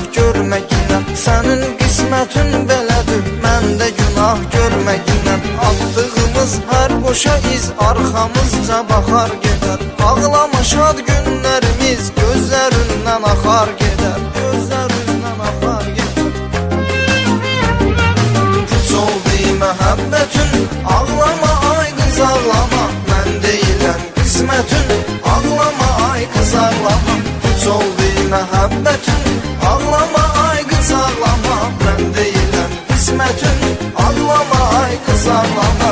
görməgindən. Sənin qismətin belədir, məndə günah görməgindən. Atdığımız hər boşa iz arxamızca baxar gedər. Ağlama şad günlərimiz gözlərindən axar gedər. Gözlərindən axar gedər. Puç oldu məhəbbətin, ağlama ay qız ağlama. Mən deyiləm qismətin, ağlama ay qız ağlama. Puç oldu məhəbbətin, ağlama ay qız ağlama. Mən deyiləm qismətin, ağlama ay qız ağlama.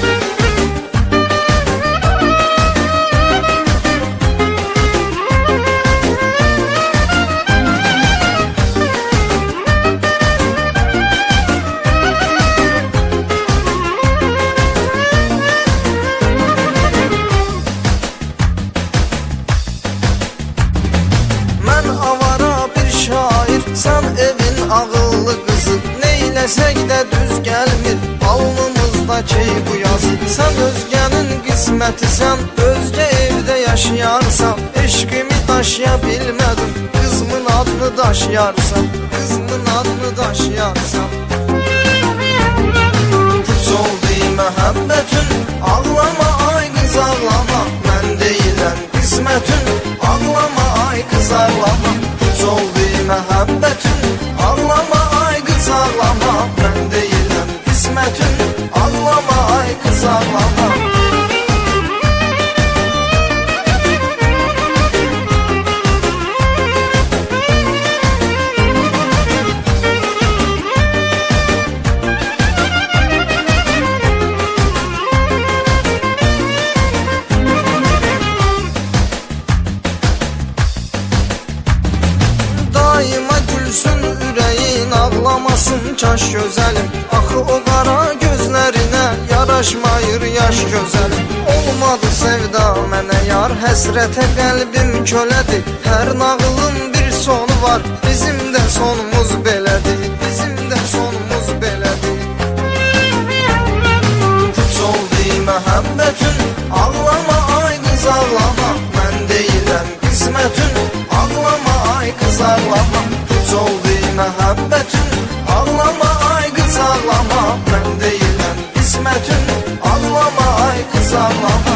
Sən evin ağıllı qızı, neyləsək də düz gəlmir alnımızda key bu yazı. Sən özgənin qismətisən, özgə evdə yaşayarsan. Eşqimi daşıya bilmədim, qızımın adını daşıyarsan. Qızımın adını daşıyarsan. Puç oldu məhəbbətin, ağlama ay qız ağlama. Mən deyiləm qismətin, ağlama ay qız ağlama. Puç oldu məhəbbətin, ağlama ay qız ağlama. Mən deyiləm qismətin, ağlama ay qız ağlama. Daima gülsün ürəyin, ağlamasın kaş gözəlim. Axı o qara gözlərinə yaraşmayır yaş gözəlim. Olmadı sevda mənə yar, həsrətə qəlbim kölədir. Hər nağılın bir sonu var, bizim də sonumuz belədir. Bizim də sonumuz belədir. Puç oldu məhəbbətin, ağlama ay qız ağlama. Mən deyiləm qismətin, ağlama ay qız ağlama. Puç oldu məhəbbətin, ağlama ay qız ağlama. Mən deyiləm qismətin, ağlama ay qız ağlama.